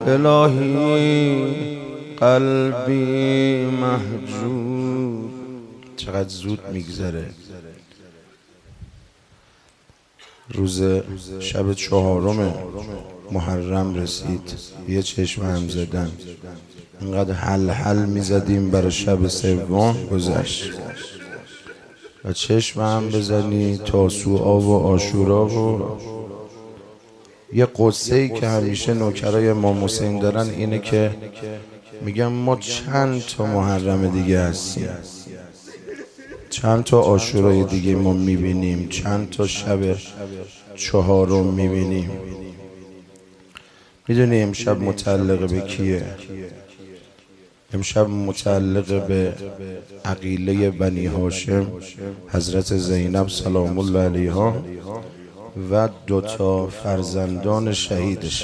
الهی قلبی محجوب. چقدر زود میگذره. روز شب 4 محرم رسید. یه چشم هم زدن. اینقدر حل میزدیم برای شب 3 گذشت و چشم هم بزنی تاسوعا و عاشورا و یه قصه‌ای که همیشه نوکرای امام حسین دارن اینه که میگن ما چند تا محرم دیگه هستیم، چند تا عاشورای دیگه ما میبینیم، چند تا شب 4 میبینیم. میدونی امشب متعلق به کیه؟ امشب متعلق به عقیله بنی هاشم، حضرت زینب سلام الله علیها و 2 فرزندان شهیدشه.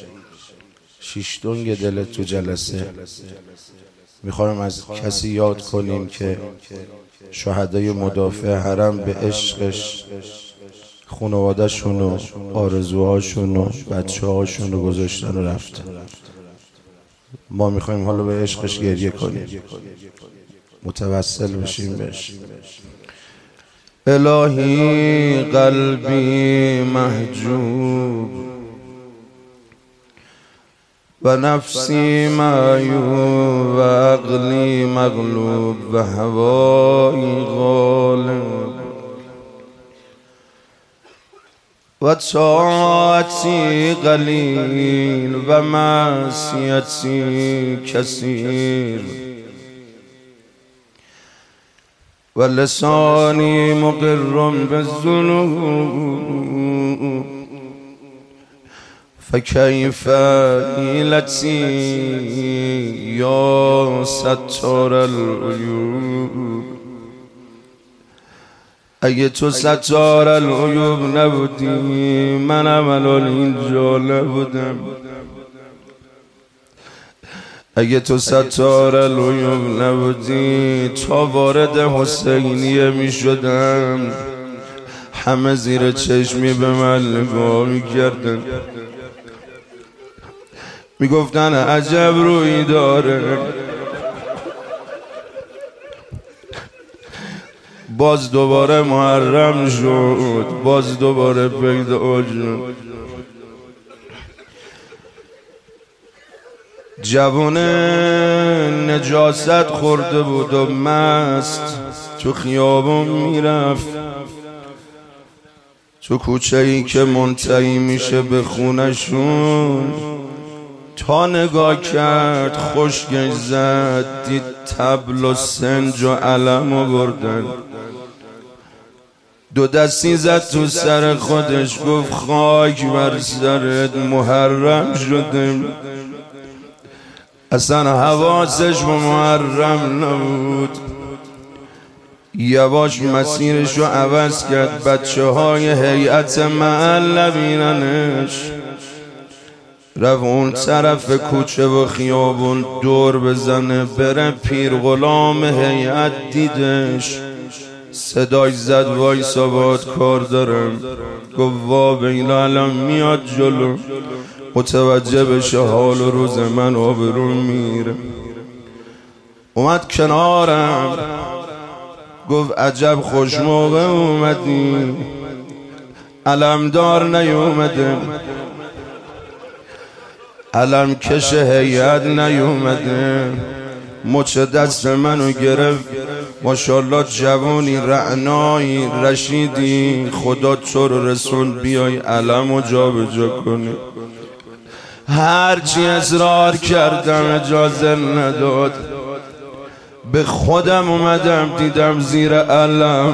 6 دنگ دلت تو جلسه. میخوایم از کسی یاد کنیم که شهدای مدافع حرم به عشقش خانواده شونو، آرزوهاشونو، بچه هاشونو گذاشتن و رفتن. ما میخوایم حالا به عشقش گریه کنیم، متوسل بشیم بهش. الهی قلبی محجوب و نفسی معیوب و عقلی مغلوب و هوایی غالب و طاعتی قلیل و معصیتی کثیر و لسانی مقر بالذنوب فکیف حیلتی یا ستار العیوب. اگه تو ستار العیوب نبودی منم الان اینجا نبودم. اگه تو ستار العیوب نبودی تا وارد حسینیه می شدم. همه زیر چشمی به من نگاه می کردن، می گفتن عجب روی داره. باز دوباره محرم شد، باز دوباره پیدا شد. جوان نجاست خورده بود و مست تو خیابون میرفت، تو کوچه ای که منتهی میشه به خونشون. تا نگاه کرد خشکش زد، دید طبل و سنج و علم و بردن. 2 دستی زد تو سر خودش، گفت خاک بر سرت، محرم شده. اصلا حواسش به محرم نبود. یواش مسیرشو عوض کرد. بچه های هیئت محل بیننش، رفت اون طرف کوچه و خیابون دور بزنه بره. پیر غلام هیئت دیدش، صدای زد وایسا باهات کار دارم. گفت وا بیلا الان میاد جلو، متوجه بشه حال و روز من آبرون میره. اومد کنارم، گفت عجب خوش موقع اومدی، علمدار نیومده، علم کش هیئت نیومده. مچ دست منو گرفت. ماشاءالله جوانی رعنایی رشیدی، خدا تو رو رسون بیای علمو جا به جا کنی. هرچی اصرار کردم اجازه نداد. به خودم اومدم دیدم زیر علم.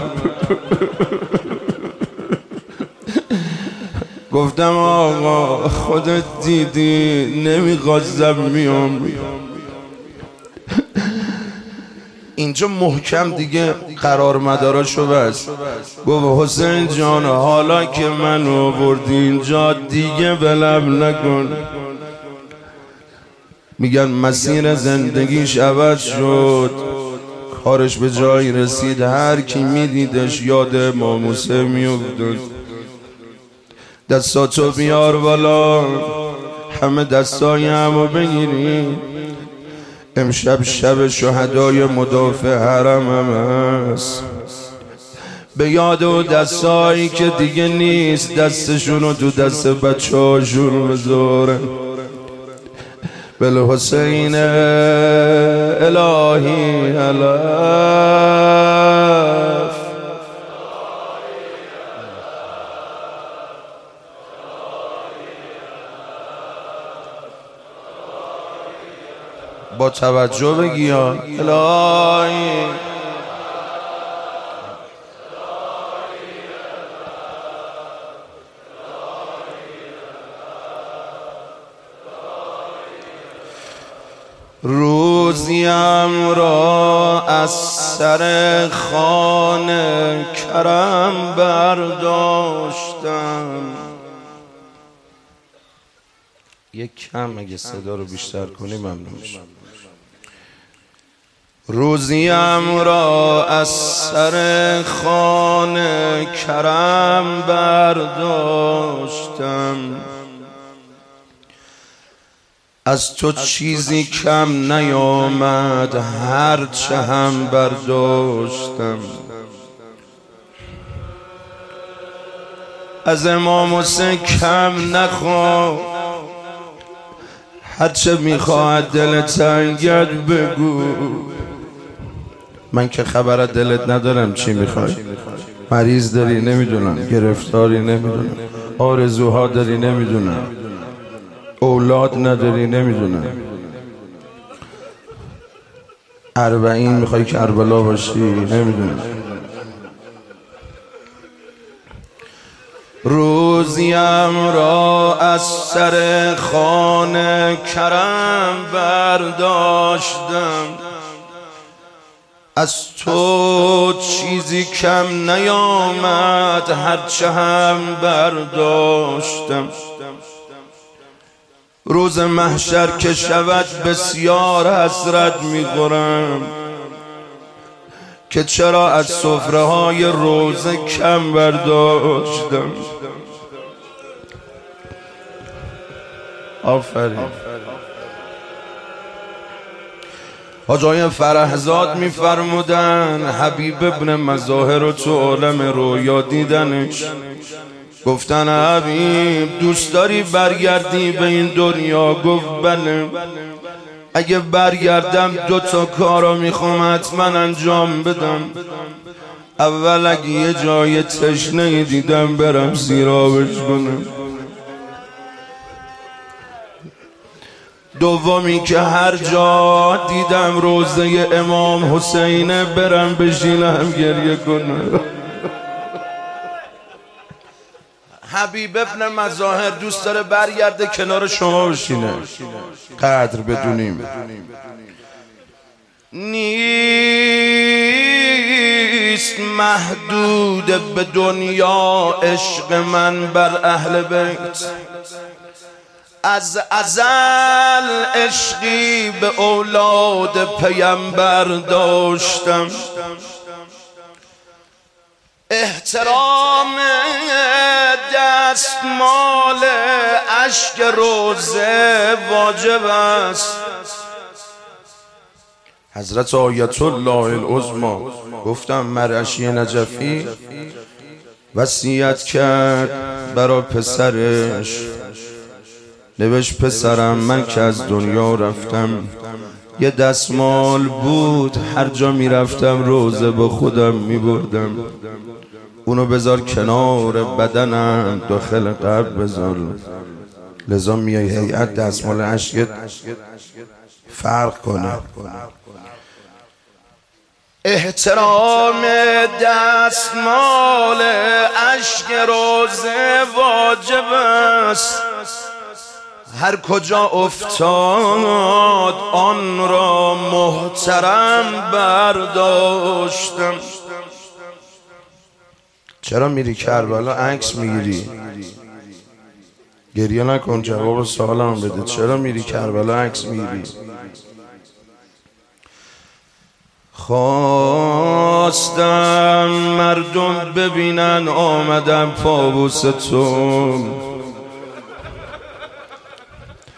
گفتم آقا خودت دیدی نمیخواستم میام. اینجا محکم دیگه قرار مداراشو بست. گفت حسین جان حالا که منو بردی اینجا دیگه ولم نکن. میگن مسیر زندگیش عوض شد، کارش به جایی رسید. هر کی میدیدش یاد امام حسین میافتاد. دستاتو بیار بالا. همه دستای همو بگیرین. امشب شب شهدای مدافع حرمم است. به یاد و دستایی که دیگه نیست دستشونو تو دست بچه هاشون بذارن. بالحسین الهی علف. با توجه بگی الهی. روزیم را از سر خوان کرم برداشتم. یک کم اگه صدا رو بیشتر کنی ممنون میشم. روزیم را از سر خوان کرم برداشتم. از تو چیزی کم نیامد هرچه هم برداشتم. از امام حسین کم نخواه، هرچه میخواهد دلت تنگت بگو. من که خبر از دلت ندارم چی میخوای. مریض داری نمیدونم، گرفتاری نمیدونم، آرزوها داری نمیدونم، اولاد نداری نمیدونم، 40 میخوای کربلا باشی نمیدونم. روزیم را از سر خوان کرم برداشتم. از تو چیزی کم نیامد هرچه هم برداشتم. روز محشر که شود بسیار حسرت می‌خورم که چرا از سفره‌های روزه کم برداشتم. آفرین. حاج آقای فرهزاد می‌فرمودن حبیب ابن مظاهر رو تو عالم رویا دیدنش. گفتن حبیب دوست داری برگردی به این دنیا؟ گفت بله. اگه برگردم 2 کارو میخوام حتما انجام بدم. اول اگه یه جای تشنه دیدم برم سیرابش کنم. دومی که هر جا دیدم روضه امام حسین برم بشینم گریه کنم. حبیب ابن مظاهر دوست داره برگرده کنار شما بشینه. قدر بدونیم. نیست محدود به دنیا عشق من بر اهل بیت. از ازل عشقی به اولاد پیامبر داشتم. احترام دستمال اشک روزه واجب است. حضرت آیت الله العظمی گفتم مرعشی نجفی وصیت کرد برای پسرش. نوشت پسرم من که از دنیا رفتم یه دستمال بود، هر جا میرفتم روزه با خودم میبردم. اونو بذار کنار بدنم، داخل قبر بذار. لذا میای هیئت دستمال اشکت فرق کنه. احترام دستمال اشک روزه واجب است. هر کجا افتاد آن را محترم برداشتم. چرا میری کربلا عکس میگیری؟ گریه نکن، جواب سوالم بده. چرا میری کربلا عکس میگیری؟ خواستم مردم ببینن آمدم پابوس تو.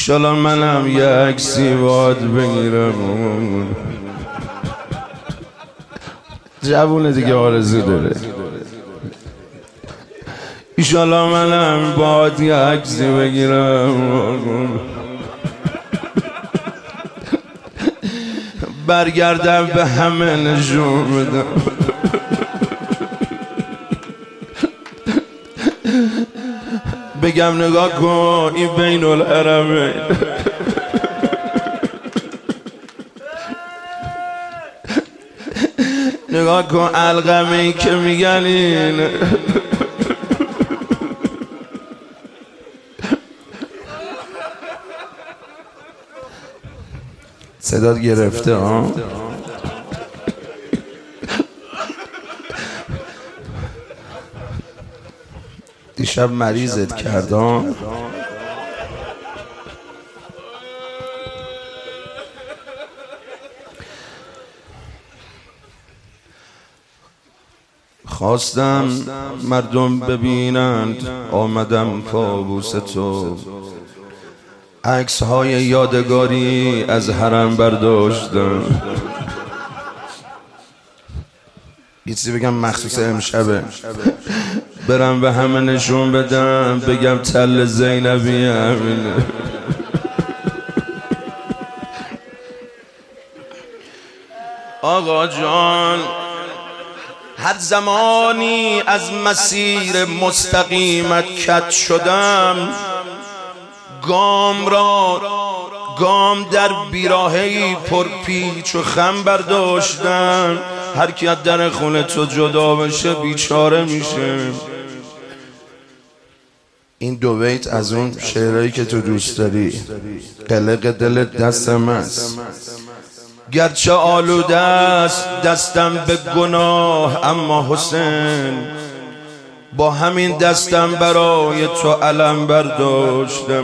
ایشالا منم یه عکسی باد بگیرم. جوونه دیگه آرزو داره. ایشالا منم باد یه عکسی بگیرم، برگردم به همه نشون بدم. بگم نگاه کن این بین الحرمین، نگاه کن علقمه‌ای که میگن این. صدات گرفته ها؟ دیشب مریضت کردم. خواستم مردم ببینند آمدم کابوس تو، عکس های یادگاری از حرم برداشتم. یه چیزی بگم مخصوص امشبه، برم به همه نشون بدم، بگم تل زینبی همینه. آقا جان هر زمانی از مسیر مستقیمت کج شدم، گام در بیراهی پر پیچ و خم برداشتم. هر کی از در خونه تو جدا بشه بیچاره میشه. این دو بیت از اون شعرهایی که تو دوست داری. قلق دلت دست ماست، گرچه آلوده است دستم به گناه، اما حسین با همین دستم برای تو علم برداشتم.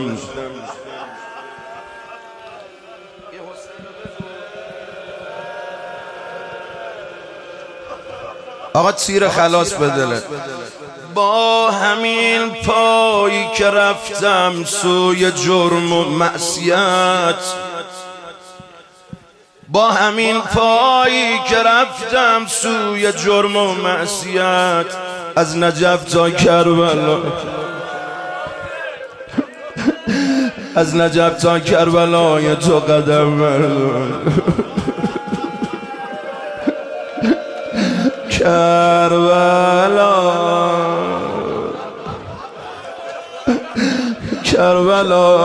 آقا تیر خلاص بدله. با همین پایی که رفتم سوی جرم و معصیت، با همین پایی که رفتم سوی جرم و معصیت، از نجف تا کربلا، از نجف تا کربلای تو قدم بردم. کربلا کربلا،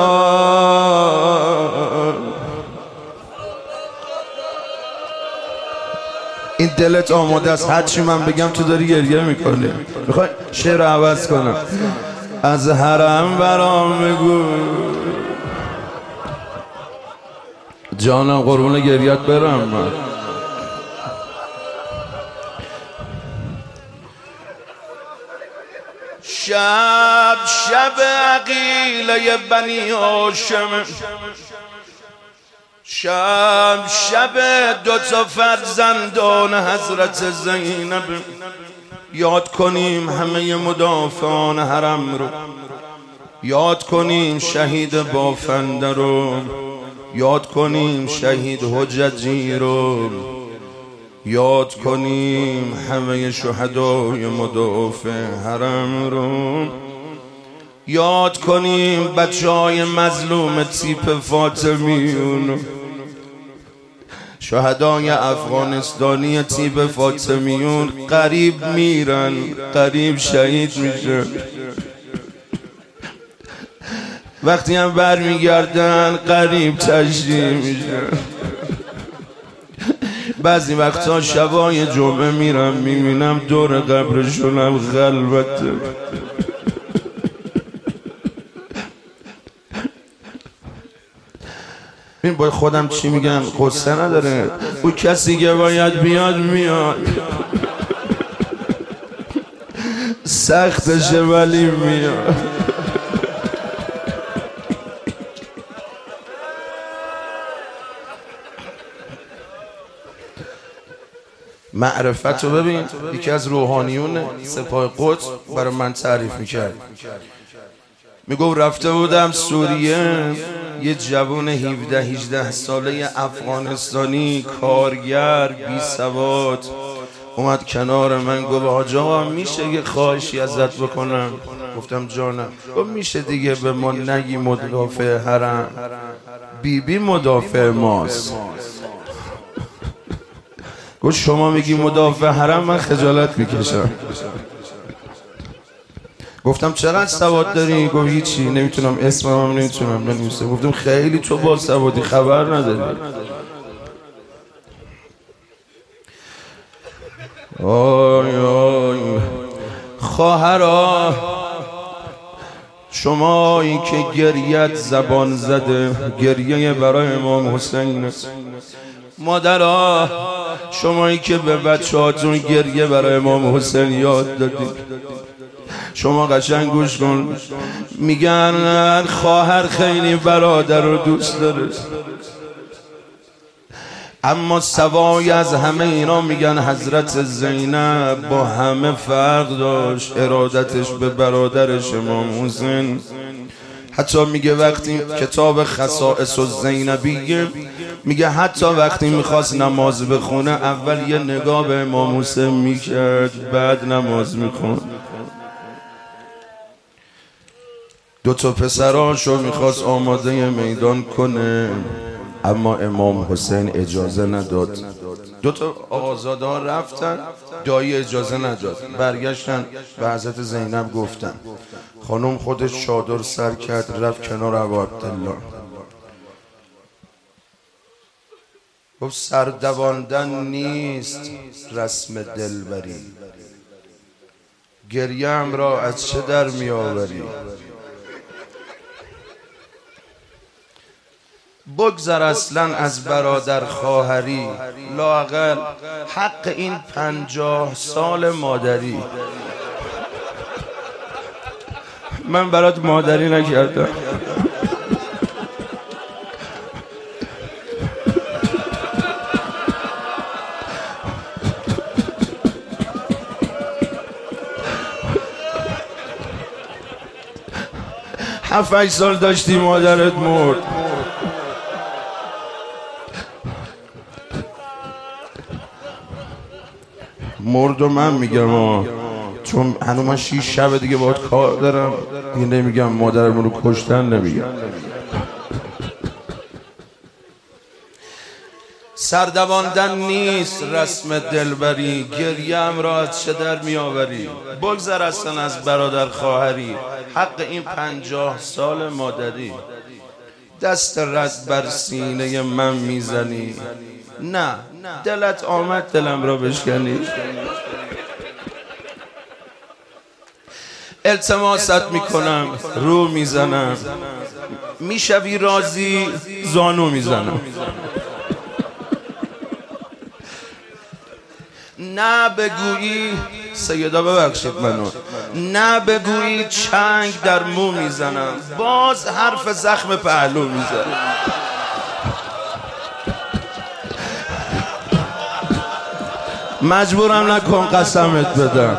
این دلت آماده است، هرچی من بگم تو داری گریه میکنی. میخوای شعر عوض کنم؟ از حرم برام بگو جانم، قربون گریت برم من. شب عقیله بنی هاشم، شب دوتا فرزندان حضرت زینب. یاد کنیم همه مدافعان حرم رو، یاد کنیم شهید بافنده رو، یاد کنیم شهید حججی رو، یاد کنیم همه شهدای مدافع حرم رو، یاد کنیم بچهای مظلوم تیپ فاطمیون، شهدای افغانستانی تیپ فاطمیون. قریب میرن قریب شهید میشن، وقتی هم برمیگردن قریب تشریح میشن. بعضی وقتا شبای جمعه میرم میبینم دور قبرشونم خلوته. این باید خودم چی میگم قصه نداره، او کسی که باید بیاد میاد، سختشه ولی میاد. معرفت رو ببین، یکی از روحانیون سپاه قدس برای من تعریف میکرد. میگو رفته بودم سوریه، یه جوون 17-18 ساله افغانستانی کارگر بی سواد اومد کنار من گفت حاج آقا میشه یه خواهشی ازت بکنم؟ گفتم جانم. گفت میشه دیگه به ما نگی مدافع حرم، بیبی مدافع ماست. گفت شما میگی مدافع حرم من خجالت میکشم. گفتم چقدر سواد داری؟ گفت هیچی، نمیتونم اسمم نمیتونم بنویسم. گفتم خیلی تو با سوادی، خبر نداری. آی آی خواهرا، شمایی که گریت زبان زده، گریه برای امام حسین. مادرها، شمایی که به بچه هاتون گریه برای امام حسین یاد دادید، شما قشنگ گوش کن. میگن خواهر خیلی برادر رو دوست داره، اما سوای از همه اینا میگن حضرت زینب با همه فرق داشت ارادتش به برادرش امام حسین. حتی میگه وقتی کتاب خصائص الزینبیه میگه حتی وقتی میخواست نماز بخونه اول یه نگاه به امام حسین میکرد بعد نماز میخوند. دو تا پسراشو میخواست آماده میدان کنه اما امام حسین اجازه نداد. دو تا آقازاده ها رفتن، دایی اجازه نداد. برگشتن به حضرت زینب گفتن. خانم خودش چادر سر کرد رفت کنار ابا عبدالله. گفت سردواندن نیست رسم دلبری، گریم را از چه در می آوری؟ بگذر اصلا از برادر خواهری، لااقل حق این 50 سال مادری. من برات مادری نکردم. هفت سال داشتی مادرت مرد. مرد و من میگم چون هنوز من 6 شب دیگه باید کار دارم دیگه، نمیگم مادرمون رو کشتن، نمیگم. سردواندن نیست رسم دلبری، گریم را از چه در میآوری؟ بگذر اصلا از برادر خواهری، حق این 50 سال مادری. دست رد بر سینه من میزنی، نه دلت آمد دلم را بشکنی. التماست میکنم رو میزنم، میشوی راضی زانو میزنم. نه بگویی سیدا ببخشید منو، نه بگویی چنگ در مو میزنم، باز حرف زخم پهلو میزنم. مجبورم نکن قسمت بدم.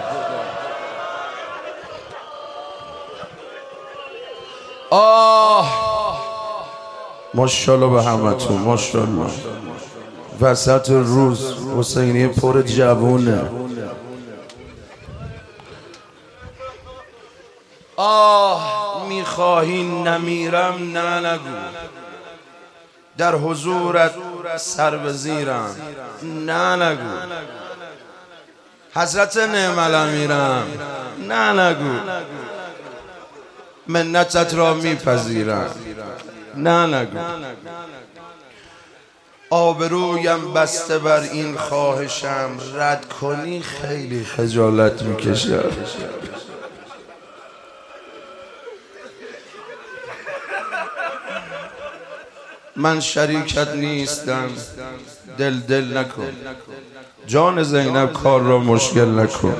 ماشاءالله به همتون، ماشاءالله. وسط روز حسینی پر جوونه. میخواهی نمیرم؟ نه نگو، در حضورت سر بزیرم. نه نگو، حضرت نعم الامیرم. نه نگو، منتت را میپذیرم. نه نگو، آبرویم بسته بر این خواهشم، رد کنی خیلی خجالت میکشم. من شریکت نیستم، دل نکن. جان زینب کار را مشکل نکن.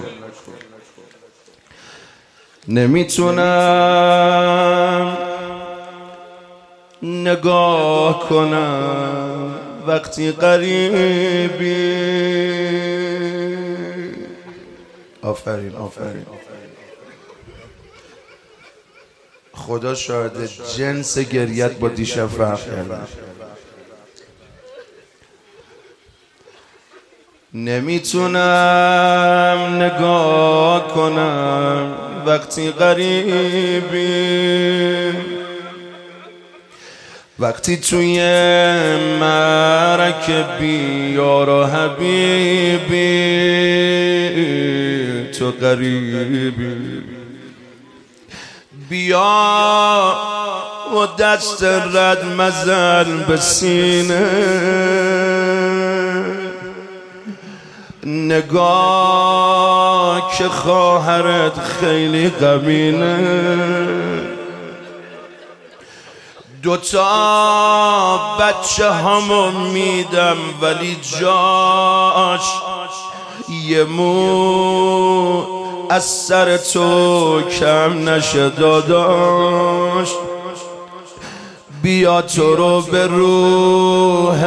نمیتونم نگاه کنم وقتی قریبی. آفرین آفرین. خدا شاهده جنس گریت با دیشب فرق کرده. نمیتونم نگاه کنم وقتی غریبی، وقتی توی مرکبی یار و حبیبی، تو غریبی. بیا و دست رد مزن به سینه، نگاه که خواهرت خیلی غمینه. دوتا بچه همو میدم ولی جاش یه مو از سر تو کم نشه داداش. بیا تو رو به روح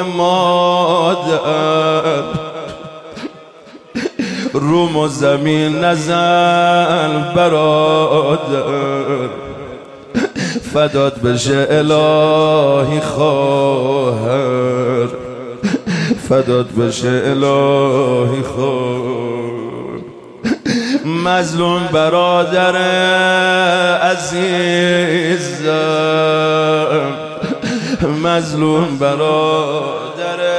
مادر روم و زمین نزن برادر، فدات بشه الهی خواهر، فدات بشه الهی خواهر. مظلوم برادر عزیزم، مظلوم برادر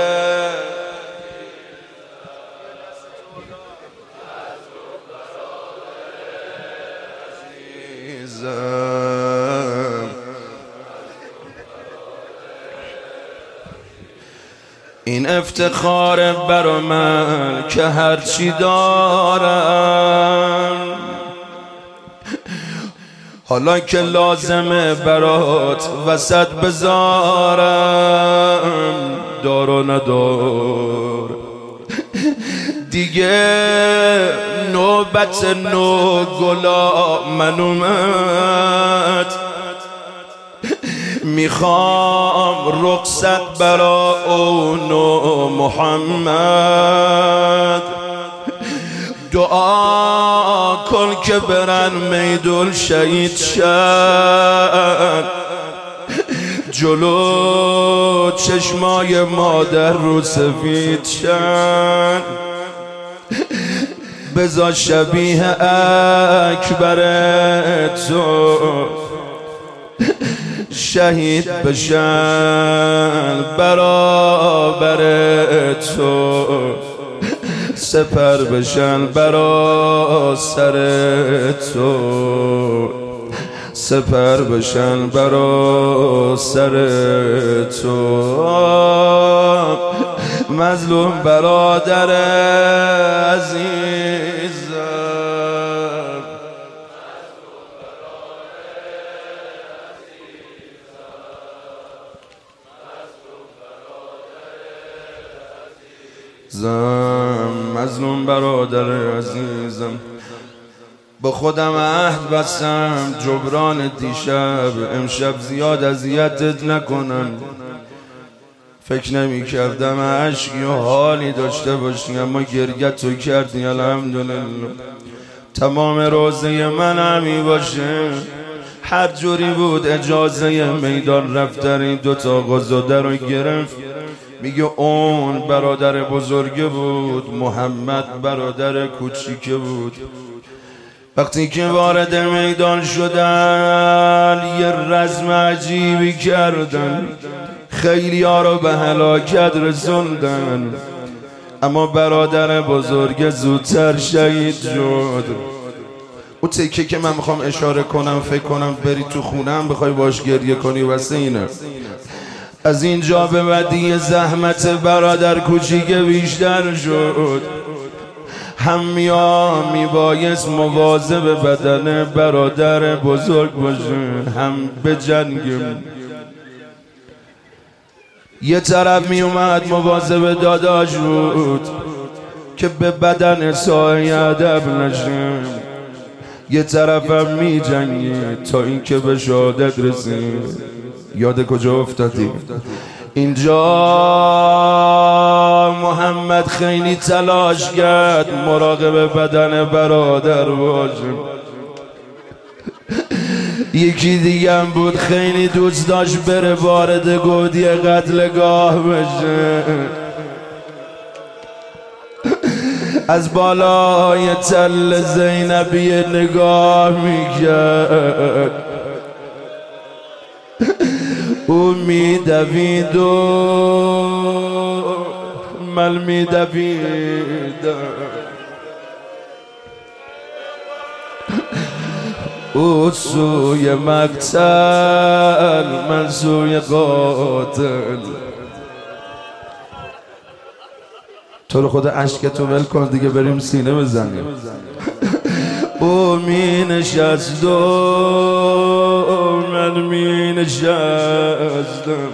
این افتخار برا من که هرچی دارم، حالا که لازمه برات وسط بذارم. دار و ندار دیگه نوبت نو گلا من اومد، میخوام رخصت برا اون و محمد. دعا کن که برن میدون شهید شد، جلو چشمای مادر رو سفید شد. بذار شبیه اکبر تو شهید بشن برابر تو، سپر بشن برا سر تو، سپر بشن برا سر تو. مظلوم برادر عزیزم، مظلوم برادر عزیزم. با خودم عهد بستم جبران دیشب، امشب زیاد اذیتت نکنم. فکر نمی کردم عشقی و حالی داشته باشی، اما گریت تو کردی الحمدلله. تمام روزه من همی باشه، هر جوری بود اجازه میدان رفتن دوتا قزاده رو گرفت. میگه اون برادر بزرگه بود، محمد برادر کوچیکه بود. وقتی که وارد میدان شدن یه رزم عجیبی کردن، خیلی ها رو به هلاکت رسوندن، اما برادر بزرگ زودتر شهید شد. اون تکه که من میخوام اشاره کنم، فکر کنم بری تو خونم بخوای باش گریه کنی واسه اینه. از اینجا به بعدی زحمت برادر کوچیک بیشتر شد، هم میبایست مواظب بدن برادر بزرگ باشه، هم به جنگم. یه طرف میومد مواظب داداش بود که به بدن سایه ادب نشه، یه طرفم میجنگید تا اینکه به شهادت رسید. یاد کجا افتادی؟ اینجا محمد خیلی تلاش کرد مراقب بدن برادر باشه. یکی دیگه بود خیلی دوست داشت بره وارد گودی قتلگاه بشه، از بالای تل زینبی نگاه میکرد، او میدوید و من میدویدم، او سوی مقتل من سوی قاتل. تو رو خدا عشقتو ول کن دیگه بریم سینه بزنیم. او می نشست و من می نشستم،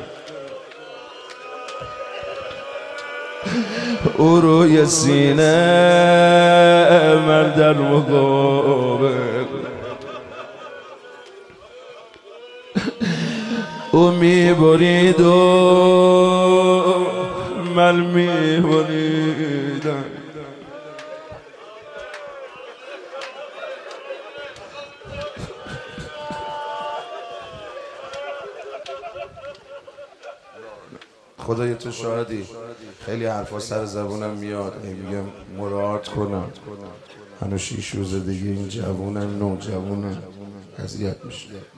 او روی سینه من در مقابل، او می برید و من می بریدم. خدای تو شاهدی خیلی حرفا سر زبونم میاد، میگم مراعات کنم، هنو 6 روز دیگه این جوونم نوجوونم اذیت میشه.